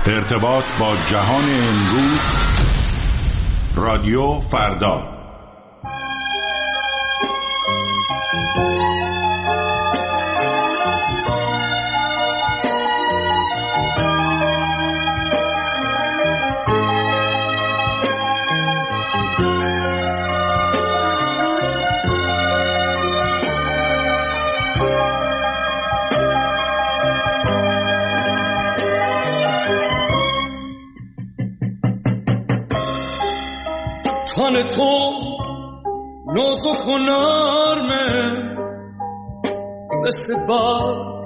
ارتباط با جهان امروز، رادیو فردا. تن تو نازک و نرمه مثل برگ،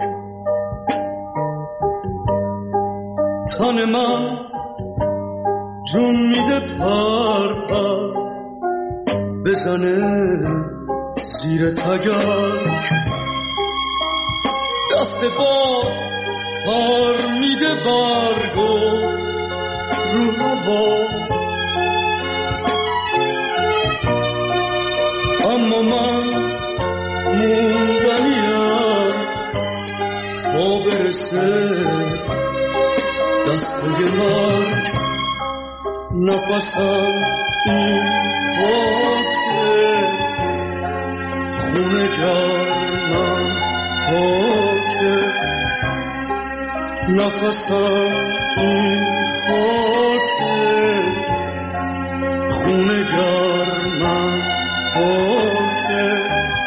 تن من جون میده پر پر بزنه زیر تگرگ، دست باد پر میده برگو رو هوا، اما من موندنیم تا برسه دستای مرگ، نفسم این خاکه، خونه گرمم خاکه، نفسم این خاکه، خونه گرمم خاکه.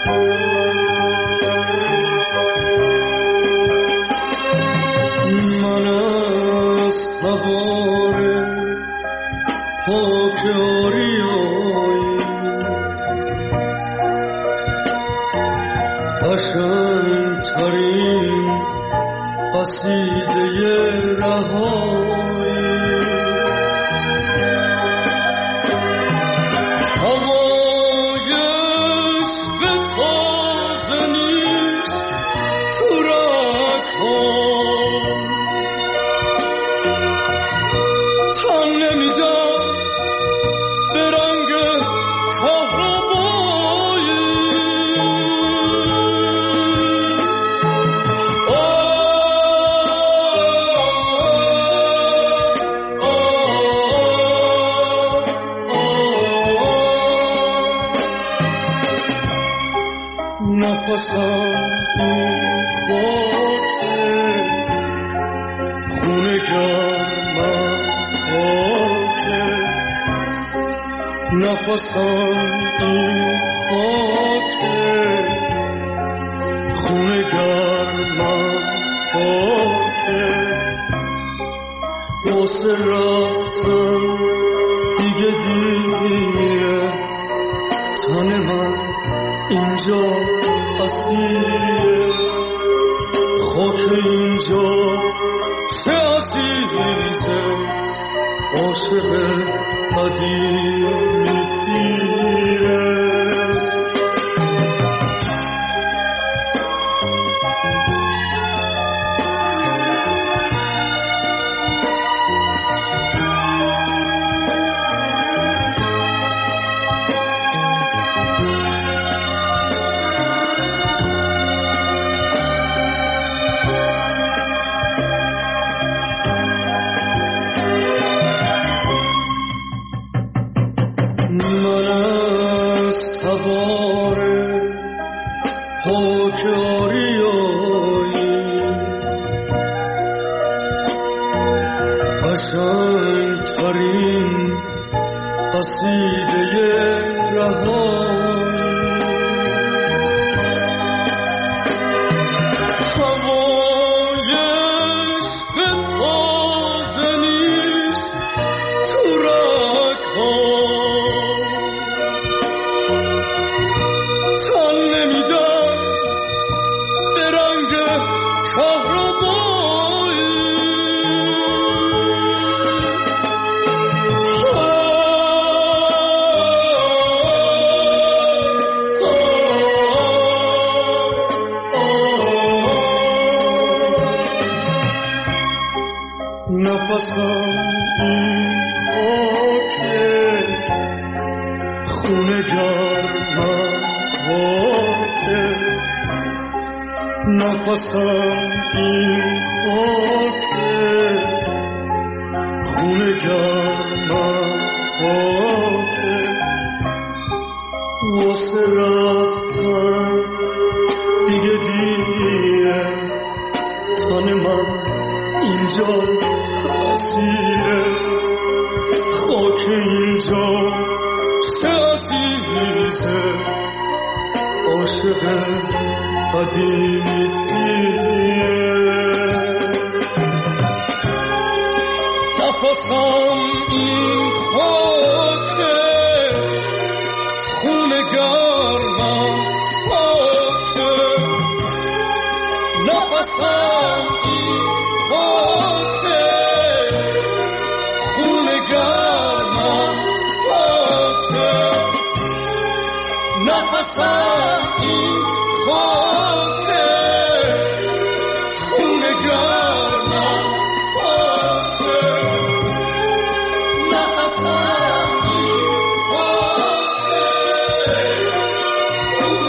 من از تبار پاک آریایی قشنگ ترین قصیده رهایی، نفسم این خاکه، خونه گرمم خاکه، نفسم این خاکه، خونه گرمم خاکه، واسه رفتن دیگه دیره، تن من اینجا اسیره، خاک اینجا چه عزیزه، عاشق قدیمی پیره. قشنگ ترین قصیده رهایی، هوای عشق تازه نیست تو رگ‌ها، تن نمیدم به رنگ کهربایی، نفسم این خاکه، خونه گرمم خاکه، نفسم این خاکه، دلم اینجا اسیره، خاک اینجا چه عزیزه، عاشق قدیمیه. نفسم این خاکه، خون گرمم پاکه، نفسم این خاکه، خون گرمم پاکه، نفسم این خاکه، خون گرمم پاکه، نفسم این خاکه، خون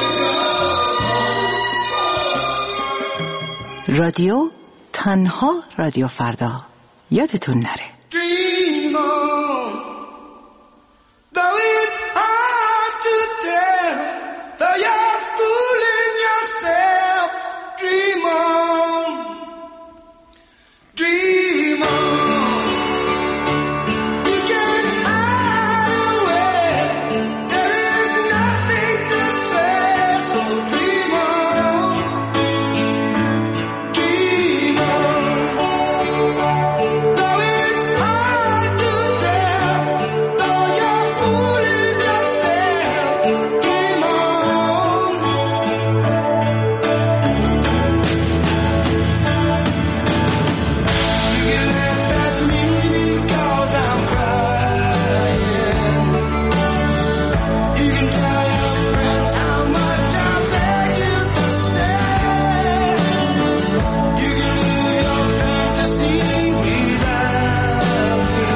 گرمم. رادیو تنها رادیو فردا، یادتون نره. Dream on, though it's hard to tell, though you're fooling yourself. Dream on, dream on. You can't hide away, there is nothing to say, so dream on, dream on. Though it's hard to tell, though you're fooling yourself, dream on. You can laugh at me because I'm crying. You can tell your friends how much I beg you to stay. You can live your fantasy without me,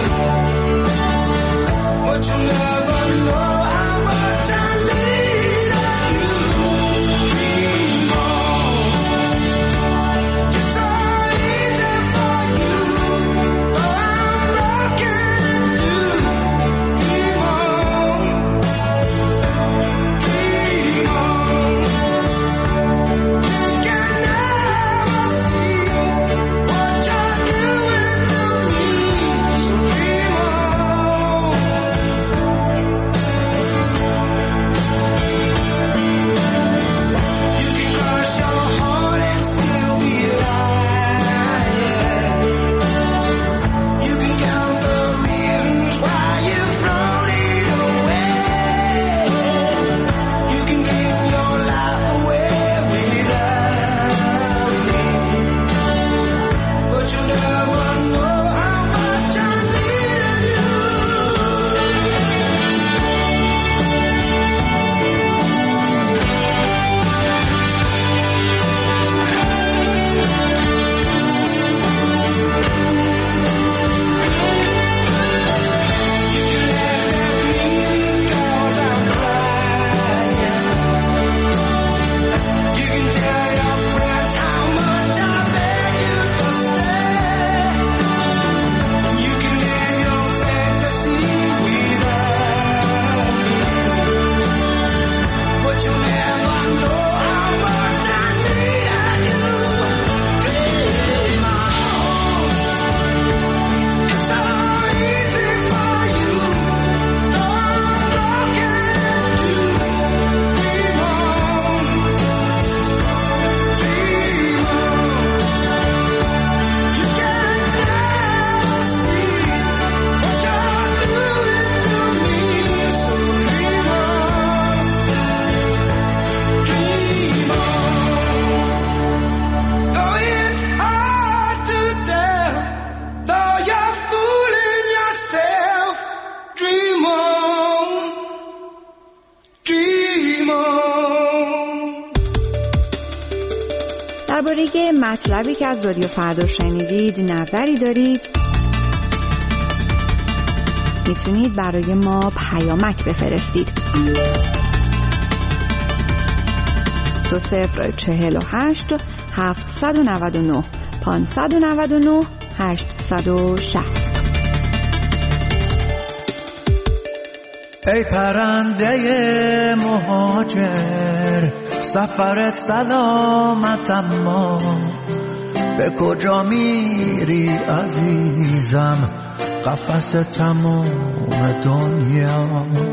but you'll never know how much I need you. Dream on. It's so easy for you, though I'm broken too. Dream on. Dream on. You can never see what you're doing to me, so dream on. You can crush your heart and still be lying. You can count the reasons why you've thrown it away. You can give your life away without me, but you'll never know how much I needed you. You can laugh at me because I'm crying. You can tell your friends how much I beg you to stay. You can live your fantasy without me, but you'll never know how much I needed you. Dream on. It's so easy for you, though I'm broken too. Dream on, dream on. You can never see what you're doing to me, so dream on, dream on. Though it's hard to tell, though you're fooling yourself, dream on, dream on. درباره مطلبی که از رادیو فردا شنیدید نظری دارید، میتونید برای ما پیامک بفرستید. 2048 799 599 860. ای پرنده مهاجر، سفرت سلامت اما به کجا میری عزیزم قفس تموم دنیا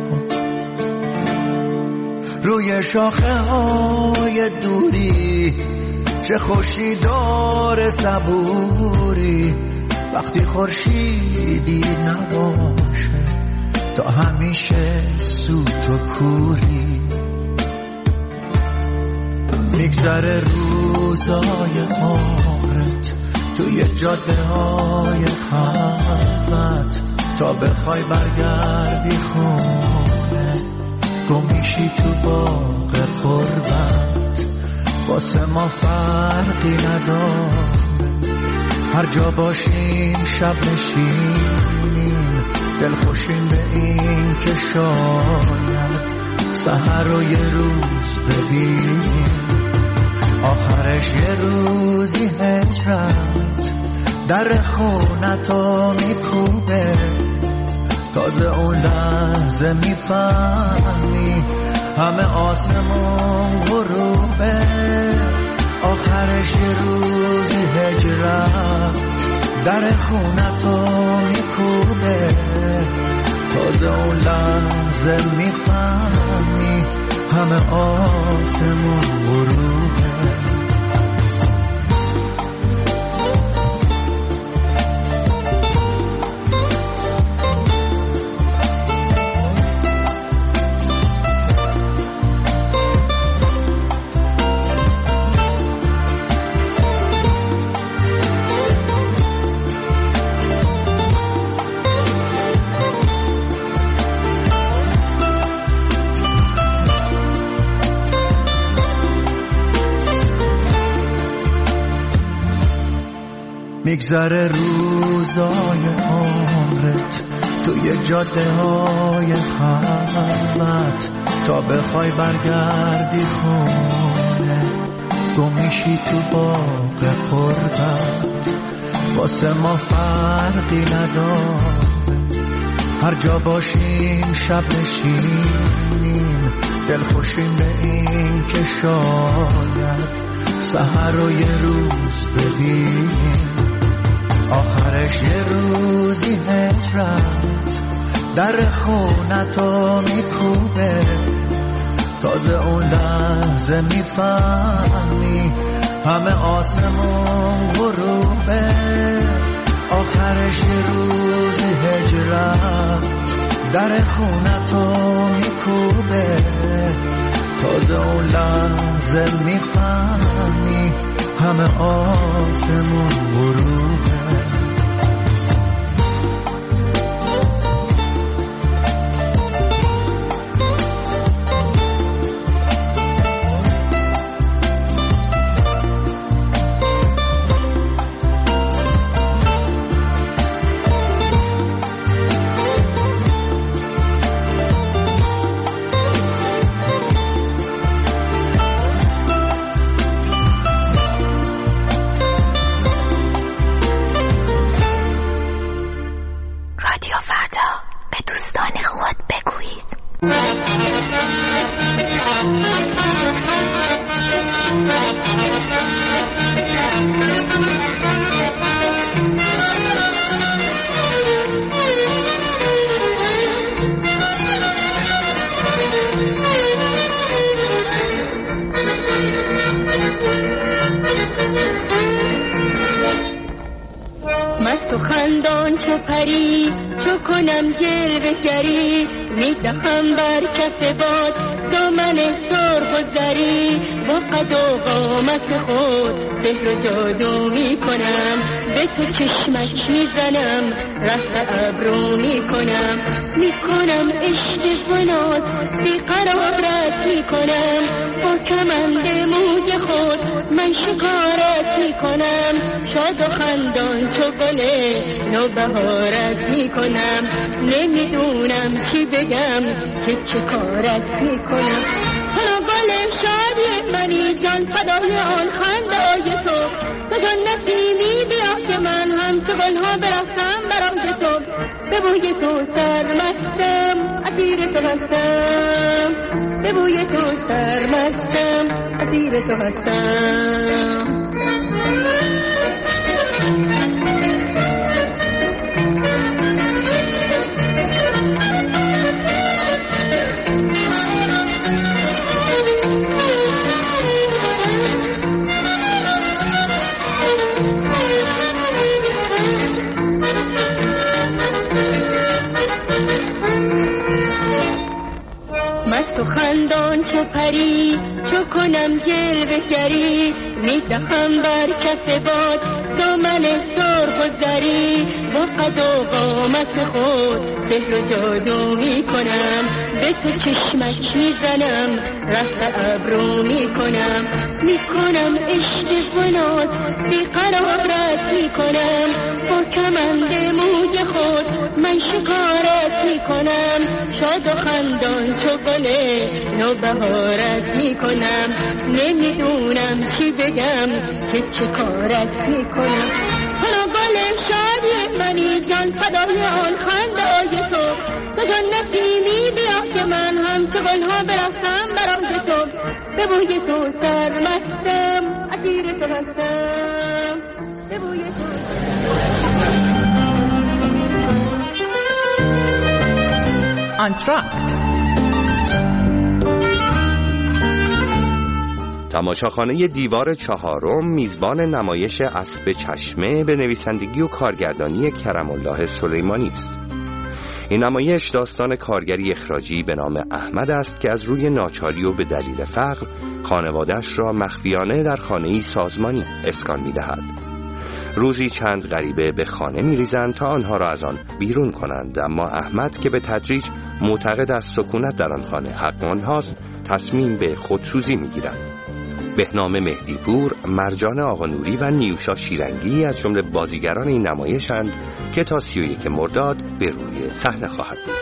روی شاخه های دوری چه خوشی داره صبوری وقتی خورشیدی نباشه تا همیشه سوت و کوری میگذره روزای عمرت توی جاده های خلوت تا بخوای برگردی خونه گمیشی تو باغ قربت واسه ما فرقی نداره هر جا باشیم شب نشینیم دل خوشیم به این که شاید سحر رو یه روز ببینیم آخرش یه روزی هجرت در خونتو میکوبه تازه اون لحظه میفهمی همه آسمون غروبه آخرش یه روزی هجرت در خونتو میکوبه تازه اون لحظه میفهمی همه آسمون غروبه میگذره روزای عمرت توی جاده های خلوت تا بخوای برگردی خونه گمیشی تو باغ قربت واسه ما فرقی نداره هر جا باشیم شب نشینیم دل خوشیم به این که شاید سحر رو یه روز ببینیم آخرش یه روزی هجرت در خونتو میکوبه تازه اون لحظه میفهمی همه آسمون غروبه آخرش یه روزی هجرت در خونتو میکوبه تازه اون لحظه میفهمی همه آسمون غروبه مست و خندان چو پری چو کنم جلوه گری میدهم بر کف باد دامن سرخ و زری با قد و قامت خود سحر و جادو میکنم به تو چشمک میزنم رفت ابرو میکنم عشق بنات بیقرارت میکنم با کمند موی خود من شکارت میکنم شاد و خندان چو گل نوبهارت میکنم نمیدونم چی بگم که چه کارت میکنم تو گل شادی منی جان فدای آن خنده تو جان نسیمی بیا که من هم تو گلها برفتم برای تو به بوی تو سرمستم اسیر تو هستم به بوی تو سرمستم اسیر تو هستم چو پری چو کنم جلوه‌گری می‌دهم بر کف باد دامن سرخ و زری با قد و قامت خود سحر و جادو می‌کنم به تو چشمک می‌زنم رفت ابرو می‌کنم عشق فلات بیقرارت می‌کنم با کمند موی خود من شکارت می‌کنم شاد و خندان چو گل نوبهارت می‌کنم نمیدونم چی بگم که چه کارت می‌کنم تو گل شادی منی جان فدای آن خنده‌های تو جان نسیمی بیا که من هم چو گل‌ها برفتم برای تو به بوی تو سرمستم اسیر تو هستم به بوی تو آنتراکت تماشاخانه دیوار چهارم میزبان نمایش اسب چشمه به نویسندگی و کارگردانی کرم الله سلیمانی است. این نمایش داستان کارگری اخراجی به نام احمد است که از روی ناچاری و به دلیل فقر خانواده‌اش را مخفیانه در خانه‌ای سازمانی اسکان می‌دهد. روزی چند غریبه به خانه می‌ریزند تا آنها را از آن بیرون کنند، اما احمد که به تدریج معتقد است سکونت در آن خانه حق آنهاست تصمیم به خودسوزی می‌گیرد. بهنام مهدی پور، مرجان آقانوری و نیوشا شیرنگی از جمله بازیگران این نمایشند که تا 31 مرداد به روی صحنه خواهد بود.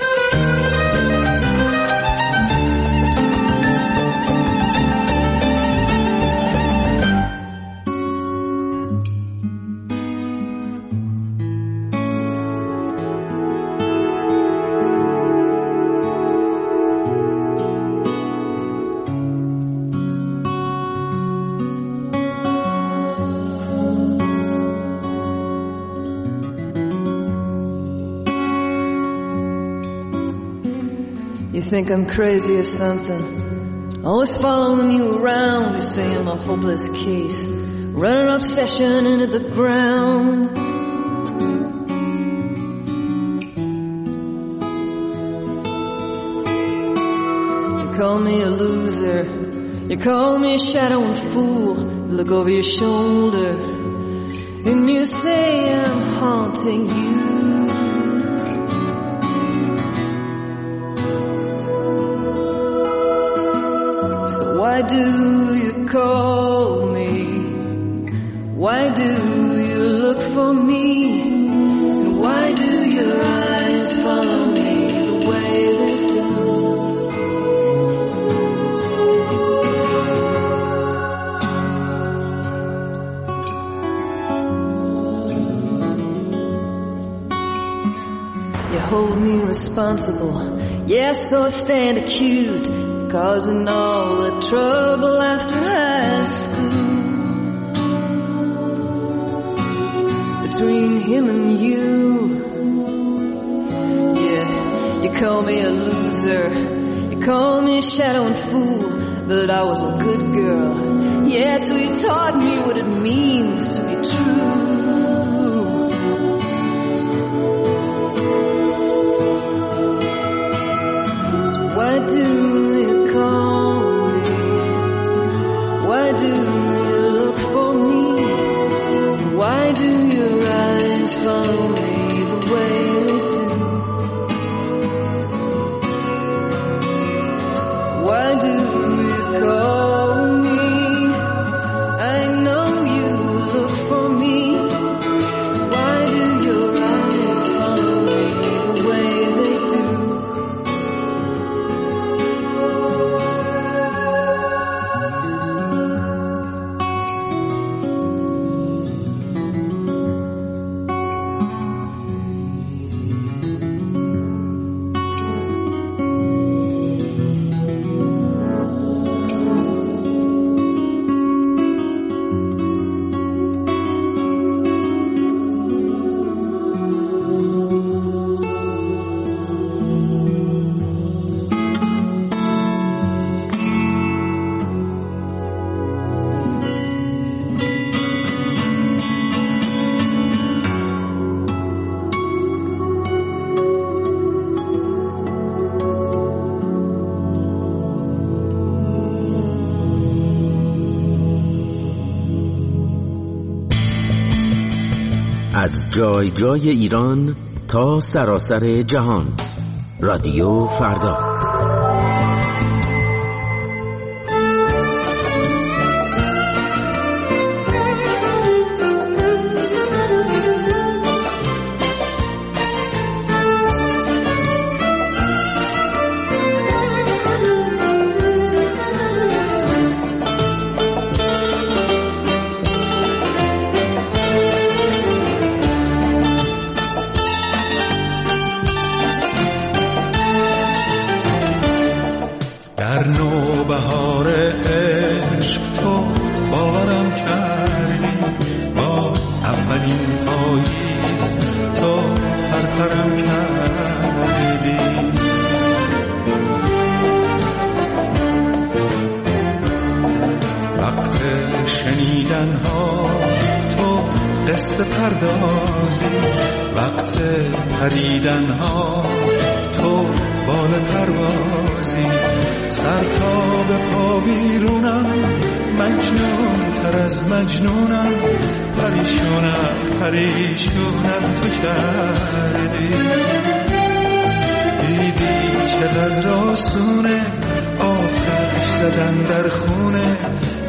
You think I'm crazy or something, always following you around. You say I'm a hopeless case, run an obsession into the ground. You call me a loser, you call me a shadow and fool. You look over your shoulder and you say I'm haunting you. Why do you call me? Why do you look for me? And why do your eyes follow me the way they do? You hold me responsible, yes, so I stand accused, causing all the trouble after high school. Between him and you, yeah, you call me a loser, you call me a shadow and fool, but I was a good girl, yeah, till you taught me what it means to be true. Why do you call me? Why do you look for me? Why do your eyes follow me the way they do? Why do you call me? I know you look for me. از جای جای ایران تا سراسر جهان. رادیو فردا. در نوبهار عشق تو باورم کردی، با اولین پاییز تو پرپرم کردی. وقت شنیدن ها تو قصه پردازی، وقت پریدن ها تو بال پروازی. سر تا به پا بیرونم، مجنون تر از مجنونم، پریشونم تو کردی. دیدی چقدر آسونه آتش زدن در خونه،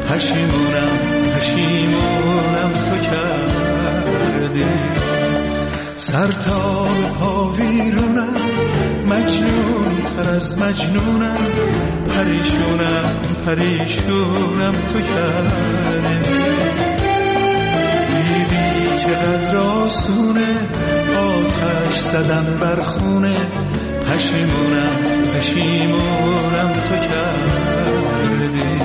پشیمونم تو کردی. سر تا به پا بیرونم، مجنون تر از مجنونم، پریشونم تو کردی. دیدی چقدر آسونه آتش زدن بر خونه، پشیمونم تو کردی.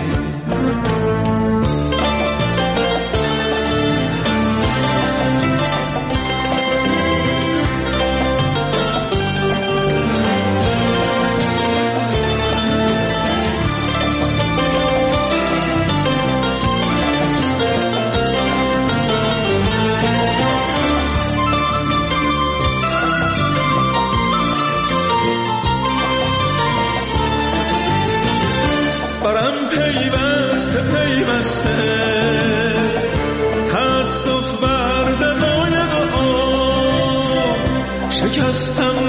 برم پیوسته تأسف بر دقایق آن، شکستم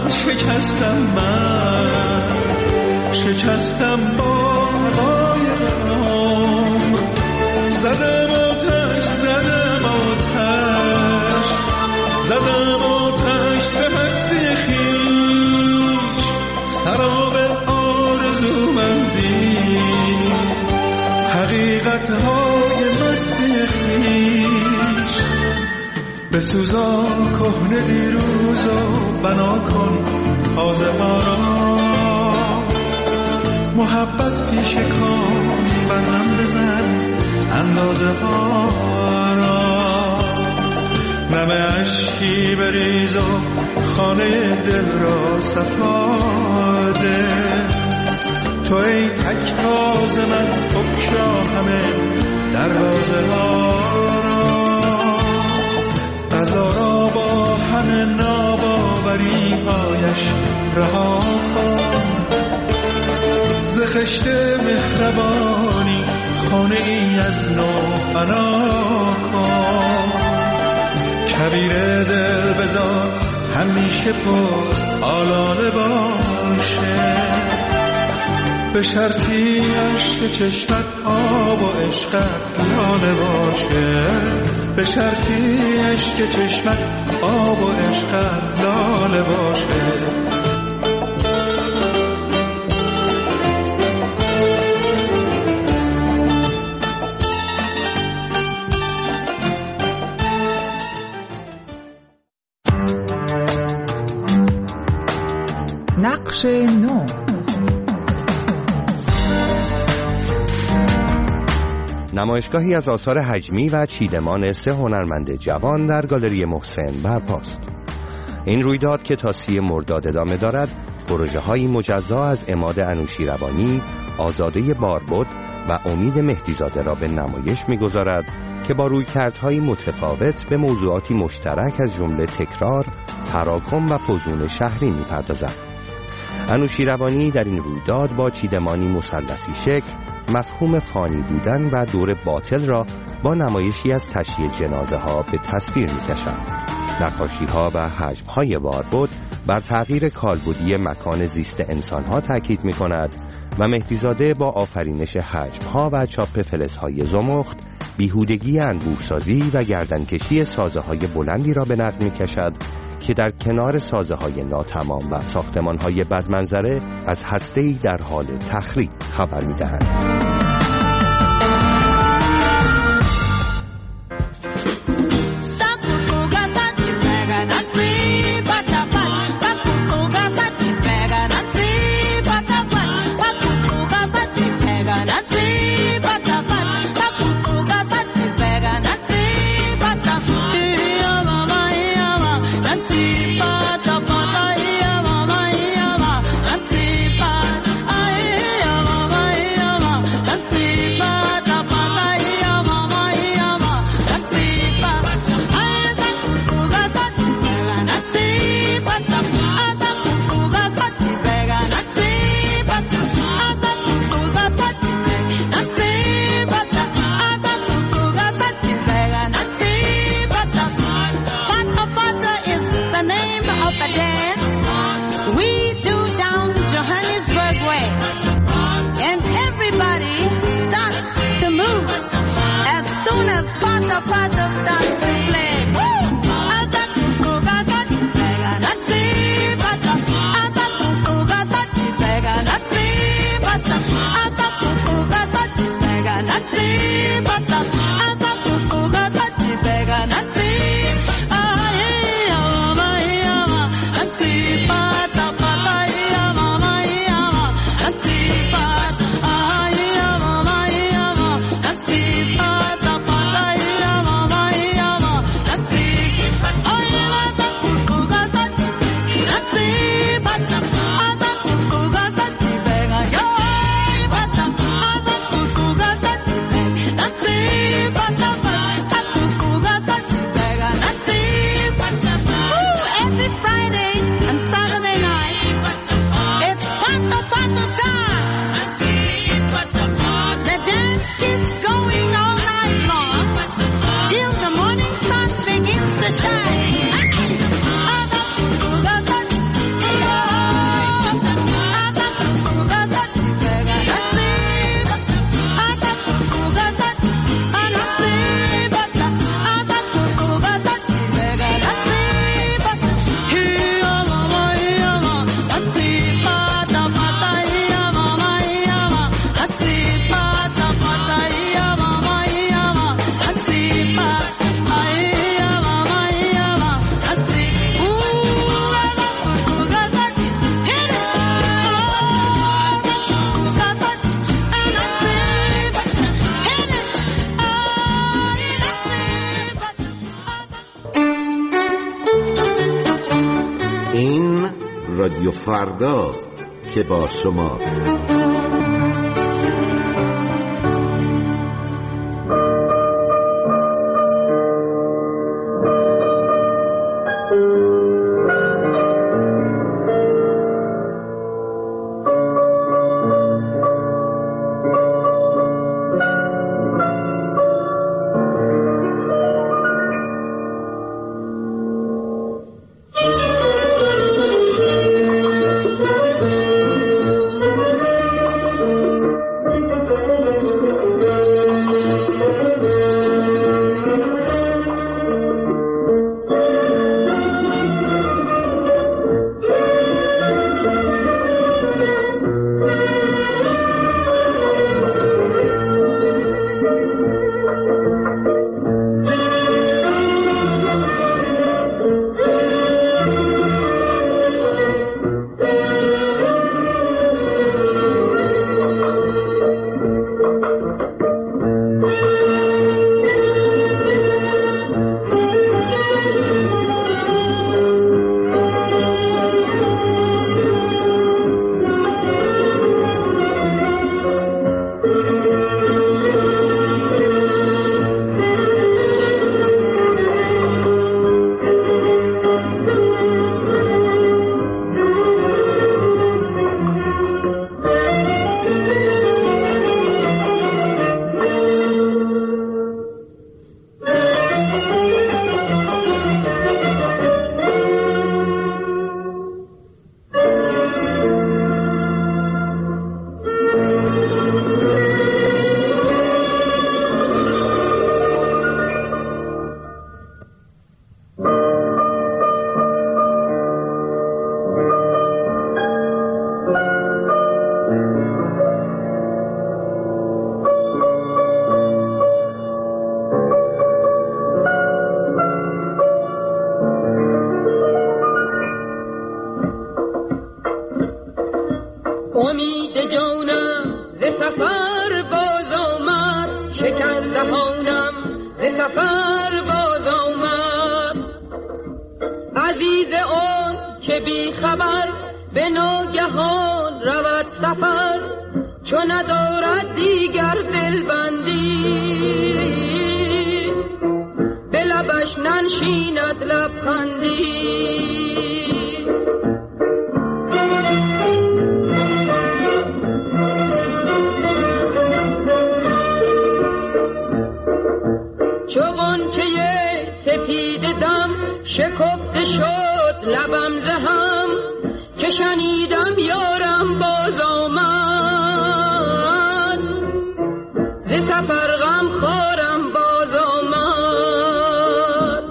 با حقایق آن. زدم آتش به هستی خویش، سراب آرزومندی، حقیقت‌های مستی خویش. بسوزان کهنه دیروز و بنا کن تازه ها را، محبت پیش کام برهم بزن اندازه ها را. نم اشکی بریز و خانه دل را صفا ده، تو ای تک تاز من بگشا همه دروازه ها را. قضا را با همه ناباوری هایش رها کن، ز خشت مهربانی خانه ای از نو بنا کن. کبیر دل بذار همیشه پر آلاله باشه، به شرطی عشق چشمت آب و عشقت لاله باشه، به شرطی عشق چشمت آب و عشقت لاله باشه. نقش نو. نمایشگاهی از آثار هجمی و چیدمان 3 هنرمند جوان در گالری محسن برپاست. این رویداد که تا 30 مرداد ادامه دارد، پروژه‌های مجزا از عماد انوشیروانی، آزاده باربد و امید مهدیزاده را به نمایش می‌گذارد که با رویکردهای متفاوت به موضوعاتی مشترک از جمله تکرار، تراکم و فزون شهری می‌پردازد. انوشیروانی در این رویداد با چیدمانی مثلثی شکل مفهوم فانی بودن و دور باطل را با نمایشی از تشییع جنازه ها به تصویر می کشند. نقاشی ها و حجم های واربود بر تغییر کالبدی مکان زیست انسان ها تاکید می کند و مهدیزاده با آفرینش حجم ها و چاپ فلزهای زمخت بیهودگی انبوه‌سازی و گردنکشی سازه های بلندی را به نقد می کشد که در کنار سازه های ناتمام و ساختمان های بدمنظره از هسته‌ای در حال تخریب خبر می دهند. رادیو فرداست که با شماست. امید جانم ز سفر باز آمد، شکر دهانم ز سفر باز آمد. عزیز اون که بی خبر به ناگهان رود سفر، چو ندارد دیگر دلبندی به لبش ننشیند لبخندی. چو غنچه سپید دم شکفته شد لبم ز هم، که شنیدم یارم باز آمد، ز سفر غم خارم باز آمد.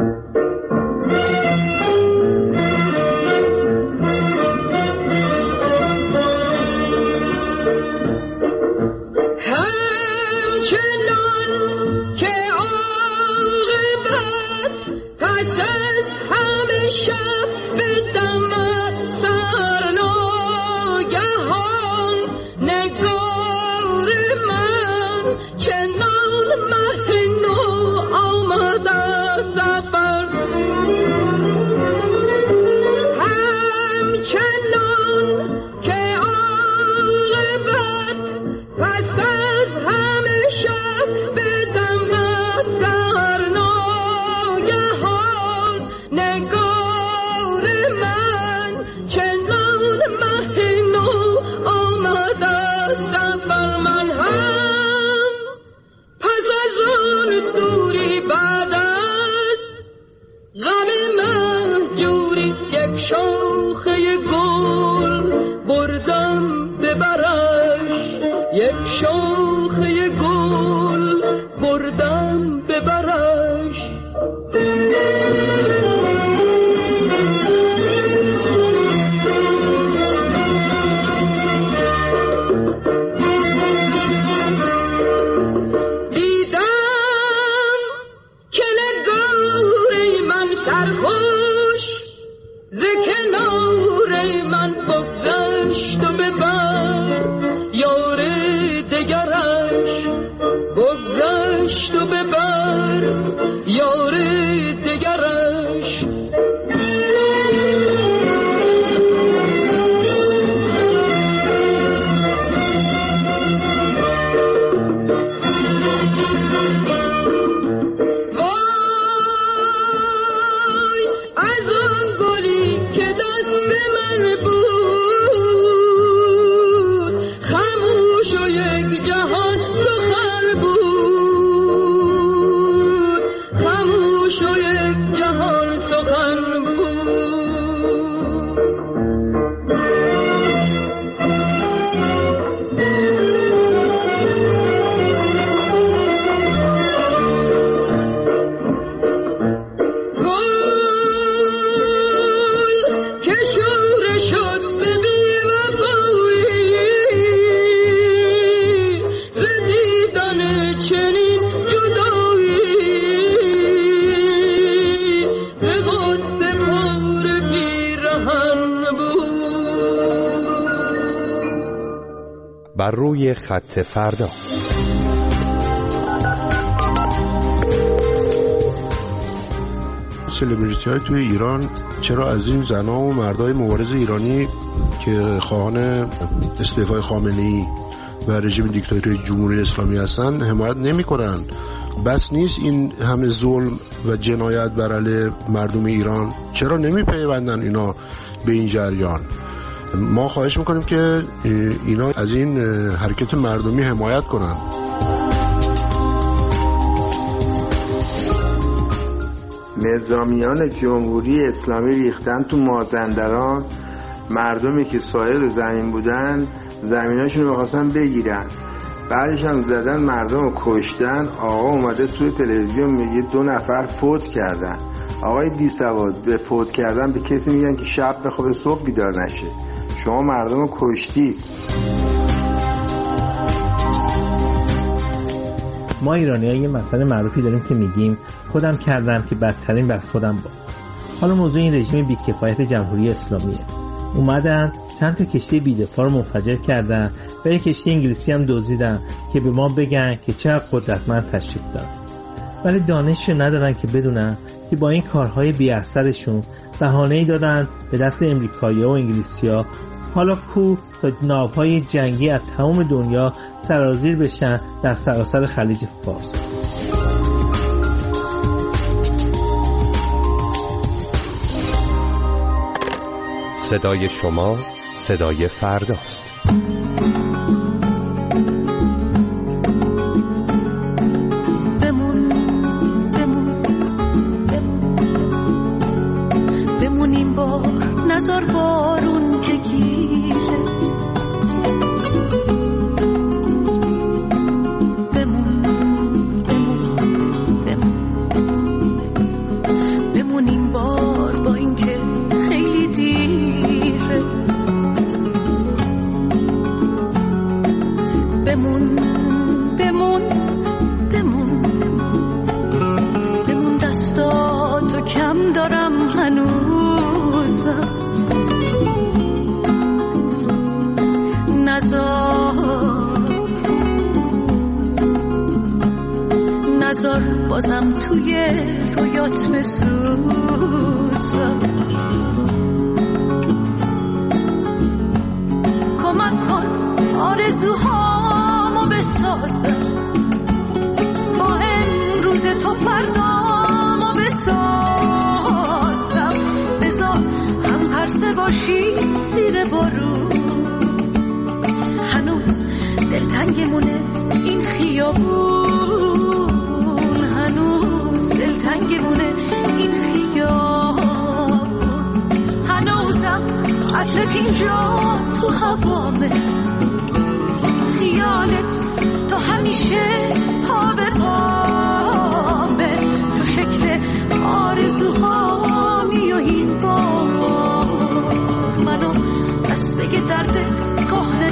همچنان که عاقبت پس از همه شب بدمد سرناگهان، نگار من چنان مه نو آمد از سفر. همچنان که عاقبت پس از همه شب بدمد سرناگهان، نگار من چنان مه نو آمد از سفر. من هم پس از اون دوری بعد از غم مهجوری، یک شاخه گل بردم ببرش، یک شاخه گل بردم ببرش. دیدم که نگار من سرخوش ز کنار من بگذشت و ببر یار دگرش، بگذشت و ببر یار دگرش. وای از آن گلی که دست من بود، خاموش و یک جهان سخن بود، خاموش و یک جهان سخن بود. گل که شوره شد به بی‌وفایی، ز دیدن چنین جدایی، ز غصه پر پیرهن بود. بر روی خط فردا. سلبریتی های توی ایران چرا از این زنها و مردای مبارز ایرانی که خواهان استعفای خامنه‌ای و رژیم دیکتاتوری جمهوری اسلامی هستن حمایت نمی‌کنن؟ بس نیست این همه ظلم و جنایت بر علیه مردم ایران؟ چرا نمی‌پیوندن اینا به این جریان؟ ما خواهش می‌کنیم که اینا از این حرکت مردمی حمایت کنن. نظامیان جمهوری اسلامی ریختن تو مازندران، مردمی که صاحب زمین بودن زمیناشون رو می‌خواستن بگیرن، بعدش هم زدن مردم رو کشتن. آقا اومده توی تلویزیون میگه 2 نفر فوت کردن. آقای بی سواد، به فوت کردن به کسی میگن که شب بخوابه صبح بیدار نشه. شما مردم رو کشتید. ما ایرانی‌ها یه مسئله معروفی داریم که میگیم خودم کردم که بدترین بر خودم با. حالا موضوع این رژیم بی‌کفایت جمهوری اسلامیه. اومدن چند تا کشتی بی‌دفاع رو منفجر کردن و یک کشتی انگلیسی هم دزدیدن که به ما بگن که چقدر قدرتمند تشریف دارن، ولی دانش ندارن که بدونن که با این کارهای بی‌اثرشون بهانه‌ای دادن به دست امریکایی‌ها و انگلیسی‌ها حالا کو تا ناوهای جنگی از تمام دنیا سرازیر بشن در سراسر خلیج فارس. صدای شما صدای فرداست. بمون این بار نزار بارون که گیره، بمون این بار با این که خیلی دیره، بمون دستاتو کم دارم هنوزم، نزار بازم توی رویات بسوزم، کمک کن آرزوهامو بسازم، با امروز تو فردامو بسازم، بذار هم پرسه باشی زیر بارون، هنوز دلتنگمونه این خیابون، هنوز دلتنگمونه این خیابون، هنوزم عطرت اینجا تو هوامه، خیالت تو همیشه پا به پامه، تو شکل آرزوهامی و این بار منو دسته درد کهنه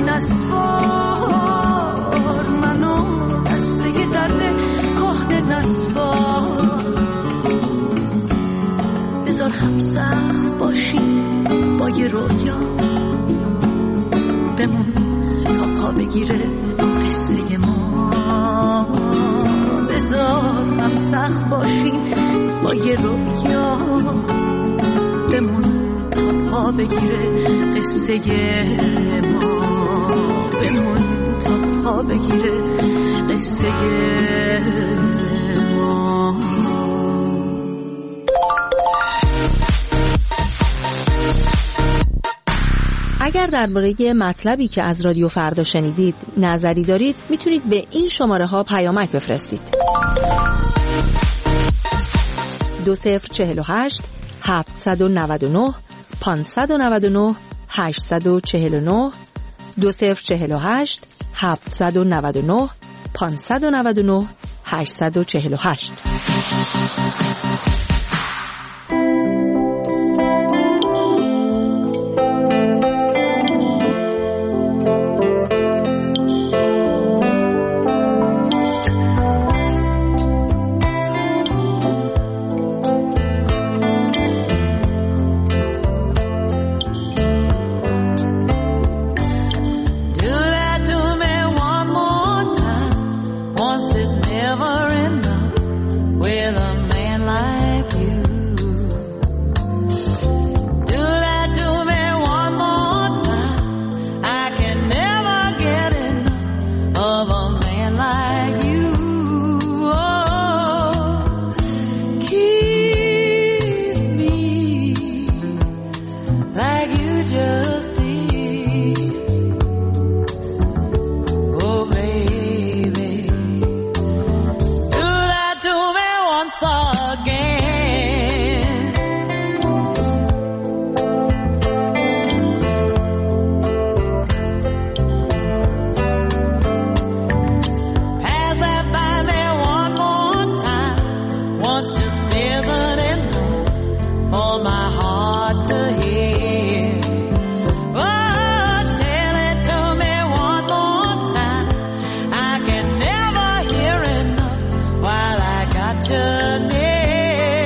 نسوار، منو دسته درد کهنه نسوار، بذار هم سخت باشیم با یه رویا، بمون تا پا بگیره قصه ما، بذار هم سخت باشیم با یه رویا، بمون تا پا بگیره قصه ما، بمون تا پا بگیره قصه ما. اگر درباره مطلبی که از رادیو فردا شنیدید نظری دارید میتونید به این شماره ها پیامک بفرستید: 2048 799 599 849 2048 799 599 848.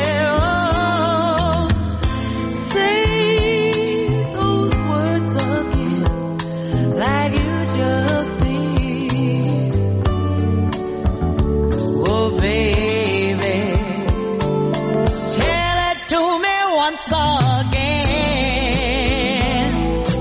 Say those words again. once again.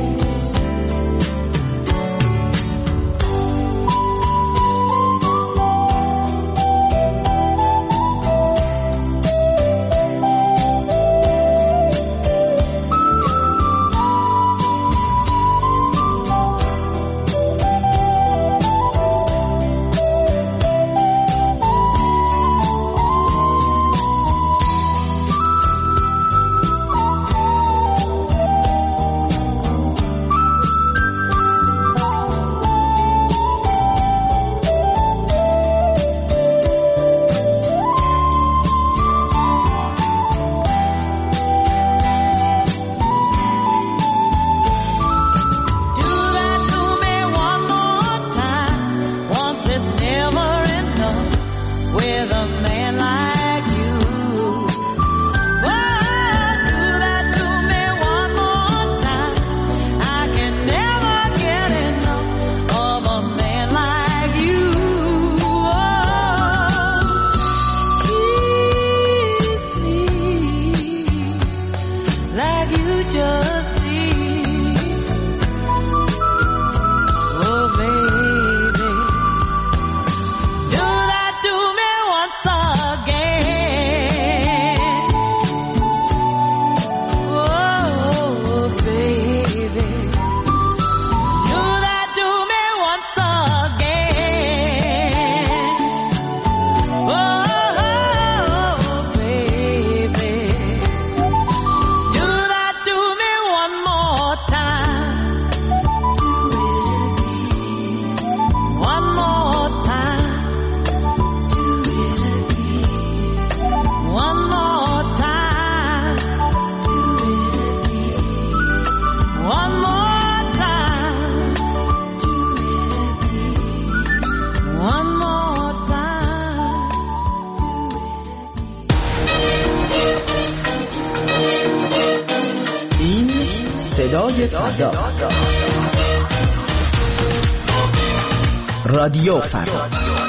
رادیو فردا.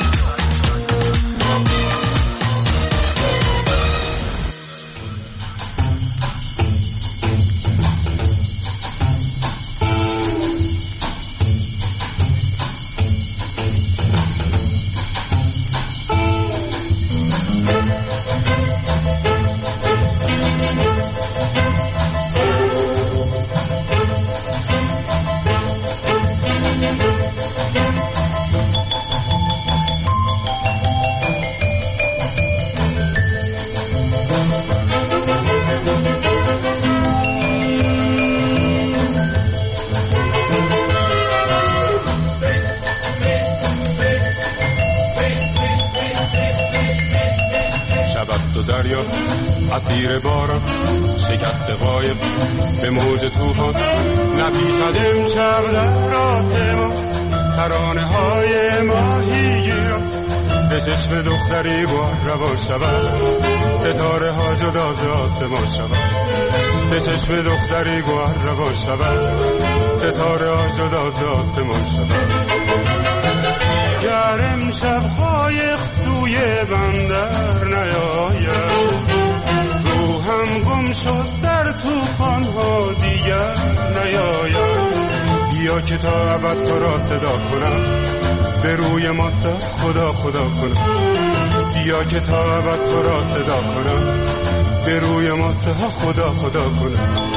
دریا اسیر باران شکست قایب به موج طوفان نپیچد امشب در راه ما ترانه های ماهیگیران به چشم دختری گوهر روان شود ستاره ها جدا ز آسمان شود به چشم دختری گوهر روان شود ستاره ها جدا ز آسمان شود گر امشب قایق سوی بندر نیاید روحم گم شد در طوفان ها دیگر نیاید بیا که تا ابد تو را صدا کنم به روی ماستا خدا خدا کنم بیا که تا ابد تو را صدا کنم به روی ماستا خدا خدا کنم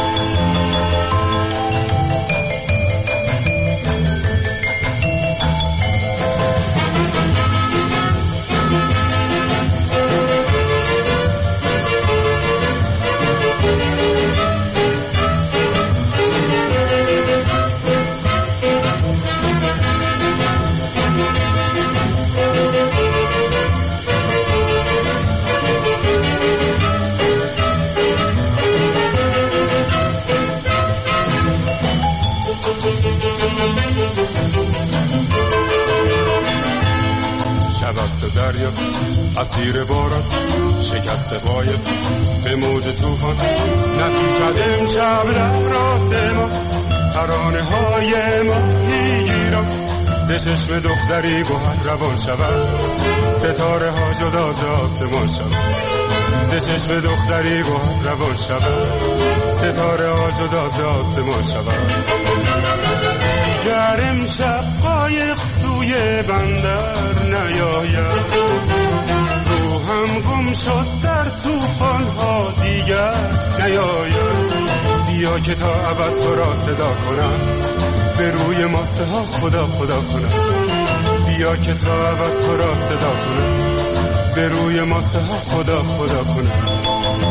دریا اسیر باران شکست قایب به موج طوفان نپیچد امشب در راه ما ترانه های ماهیگیران به چشم دختری گوهر روان شود ستاره ها جدا ز آسمان شود ز چشم دختری گوهر روان شود، ستاره ها جدا ما شود. گر امشب قایق توی بندر نیاید، روحم گم شد در طوفان ها دیگر نیاید. بیا که تا ابد تو را صدا کنم، به روی ماسه ها خدا خدا کنم. بیا که تا ابد تو را صدا کنم، به روی ماسه ها خدا خدا کنم.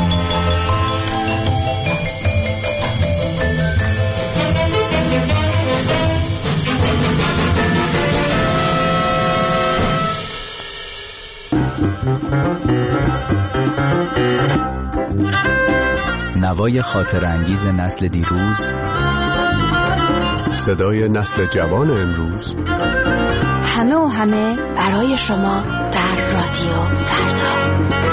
نوای خاطر انگیز نسل دیروز، صدای نسل جوان امروز، همه و همه برای شما در رادیو فردا.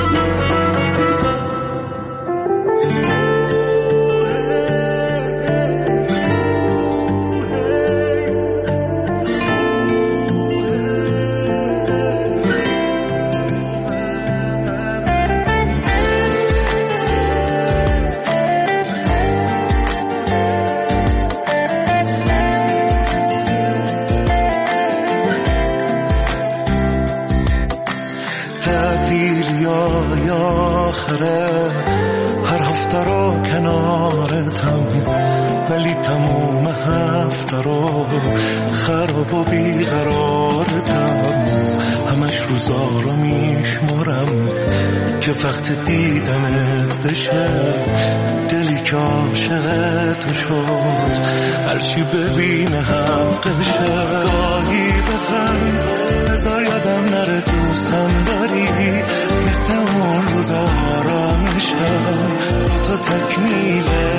هر هفته رو کنارتم، ولی تموم هفته رو خراب و بیقرارتم. همش روزا رو میشمارم که وقت دیدنت بشه، دلی که عاشق تو شد هرچی ببینه حقشه. گاهی بخند بذار یادم نره دوستم داری، مثل اون روزا آرامشم با تو تکمیله.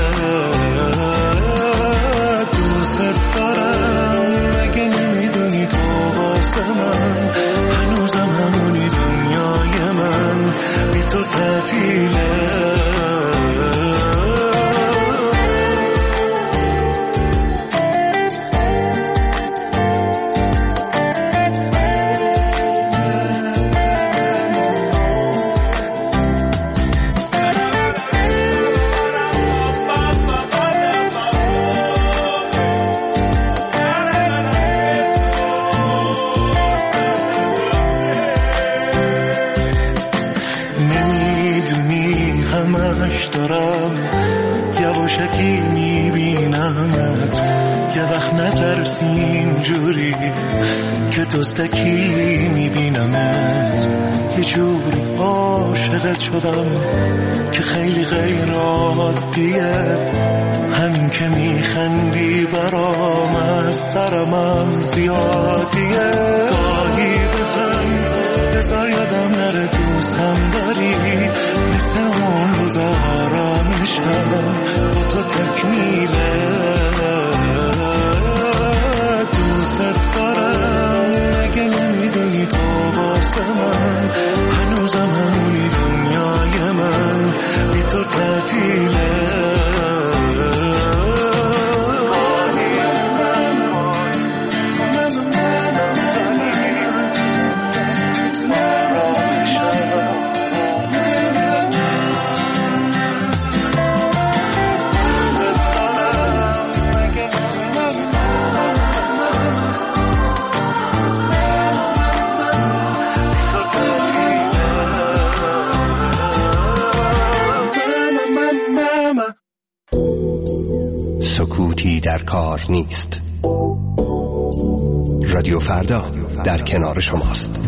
دوست دارم مگه نمیدونی تو واسه من هنوزم همونی، دنیای من بی تو تعطیله. دارم یواشکی میبینمت، یه وقت نترسی اینجوری که دوستکی میبینمت. یه جوری عاشقت شدم که خیلی غیر عادیه، همین که میخندی برام از سرمم زیادیه. گاهی بخند بذار یادم نره دوستم داری، مثل اون روزا آرامشم با تو تکمیله. دوست دارم مگه نمیدونی تو واسه من هنوزم همونی، دنیای من بی تو تعطیله. سکوتی در کار نیست. رادیو فردا در کنار شماست.